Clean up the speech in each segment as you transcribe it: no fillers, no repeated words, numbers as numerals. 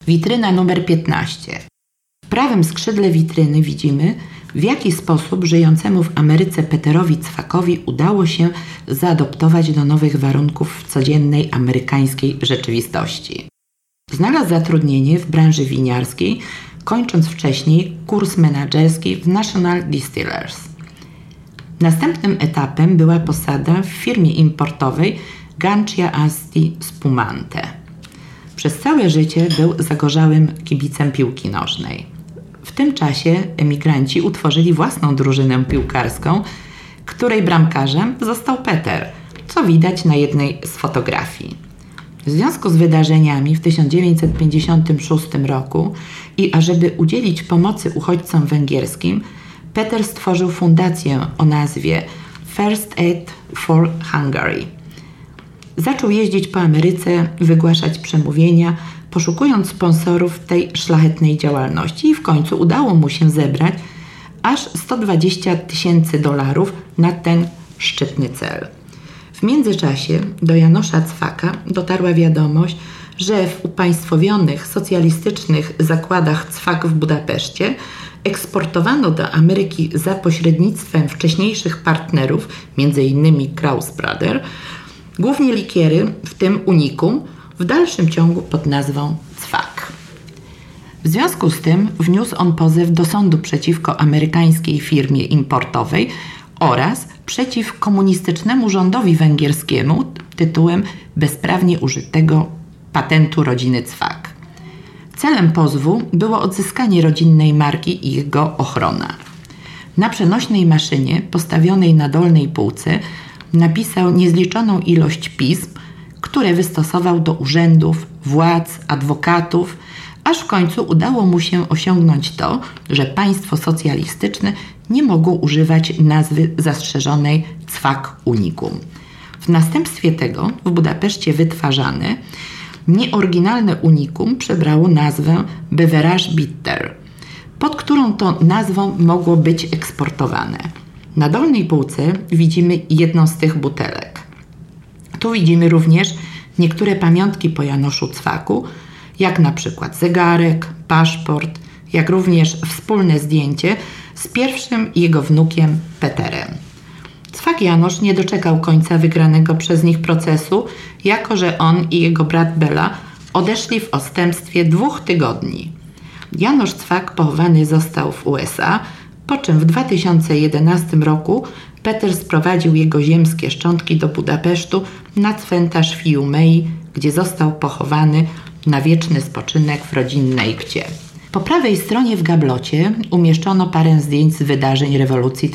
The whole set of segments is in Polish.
Witryna numer 15. W prawym skrzydle witryny widzimy, w jaki sposób żyjącemu w Ameryce Peterowi Cwakowi udało się zaadoptować do nowych warunków w codziennej amerykańskiej rzeczywistości. Znalazł zatrudnienie w branży winiarskiej, kończąc wcześniej kurs menedżerski w National Distillers. Następnym etapem była posada w firmie importowej Gancia Asti Spumante. Przez całe życie był zagorzałym kibicem piłki nożnej. W tym czasie emigranci utworzyli własną drużynę piłkarską, której bramkarzem został Peter, co widać na jednej z fotografii. W związku z wydarzeniami w 1956 roku i ażeby udzielić pomocy uchodźcom węgierskim, Peter stworzył fundację o nazwie First Aid for Hungary. Zaczął jeździć po Ameryce, wygłaszać przemówienia, poszukując sponsorów tej szlachetnej działalności i w końcu udało mu się zebrać aż $120,000 na ten szczytny cel. W międzyczasie do Janusza Cwaka dotarła wiadomość, że w upaństwowionych socjalistycznych zakładach Cwak w Budapeszcie eksportowano do Ameryki za pośrednictwem wcześniejszych partnerów, m.in. Krauss Brothers, głównie likiery, w tym Unicum, w dalszym ciągu pod nazwą Cwak. W związku z tym wniósł on pozew do sądu przeciwko amerykańskiej firmie importowej oraz przeciw komunistycznemu rządowi węgierskiemu tytułem bezprawnie użytego patentu rodziny Cwak. Celem pozwu było odzyskanie rodzinnej marki i jego ochrona. Na przenośnej maszynie postawionej na dolnej półce napisał niezliczoną ilość pism, które wystosował do urzędów, władz, adwokatów, aż w końcu udało mu się osiągnąć to, że państwo socjalistyczne nie mogło używać nazwy zastrzeżonej Cwak Unicum. W następstwie tego w Budapeszcie wytwarzane, nieoryginalne Unicum przybrało nazwę Beverage Bitter, pod którą to nazwą mogło być eksportowane. Na dolnej półce widzimy jedną z tych butelek. Tu widzimy również niektóre pamiątki po Januszu Cwaku, jak na przykład zegarek, paszport, jak również wspólne zdjęcie z pierwszym jego wnukiem Peterem. Cwak Janusz nie doczekał końca wygranego przez nich procesu, jako że on i jego brat Bela odeszli w odstępstwie 2 tygodni. Janusz Cwak pochowany został w USA, po czym w 2011 roku Peter sprowadził jego ziemskie szczątki do Budapesztu na cmentarz Fiumei, gdzie został pochowany na wieczny spoczynek w rodzinnej Gdzie. Po prawej stronie w gablocie umieszczono parę zdjęć z wydarzeń rewolucji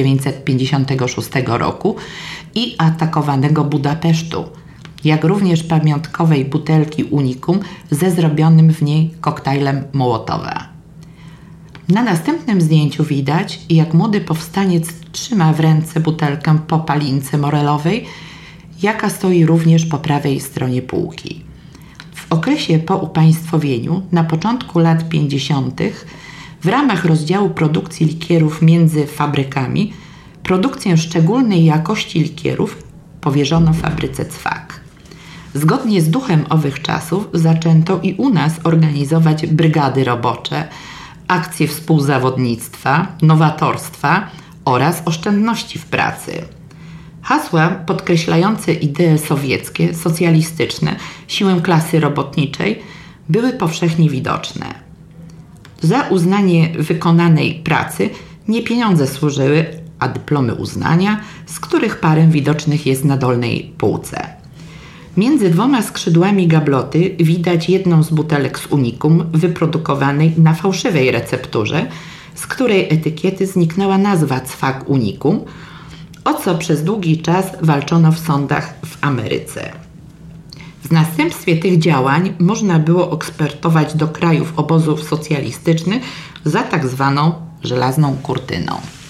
1956 roku i atakowanego Budapesztu, jak również pamiątkowej butelki Unicum ze zrobionym w niej koktajlem Mołotowa. Na następnym zdjęciu widać, jak młody powstaniec trzyma w ręce butelkę po palince morelowej, jaka stoi również po prawej stronie półki. W okresie po upaństwowieniu, na początku lat 50., w ramach rozdziału produkcji likierów między fabrykami, produkcję szczególnej jakości likierów powierzono fabryce Cwak. Zgodnie z duchem owych czasów zaczęto i u nas organizować brygady robocze, akcje współzawodnictwa, nowatorstwa oraz oszczędności w pracy. Hasła podkreślające idee sowieckie, socjalistyczne, siłę klasy robotniczej były powszechnie widoczne. Za uznanie wykonanej pracy nie pieniądze służyły, a dyplomy uznania, z których parę widocznych jest na dolnej półce. Między 2 skrzydłami gabloty widać jedną z butelek z Unicum wyprodukowanej na fałszywej recepturze, z której etykiety zniknęła nazwa Cwak Unicum, o co przez długi czas walczono w sądach w Ameryce. W następstwie tych działań można było eksportować do krajów obozów socjalistycznych za tak zwaną żelazną kurtyną.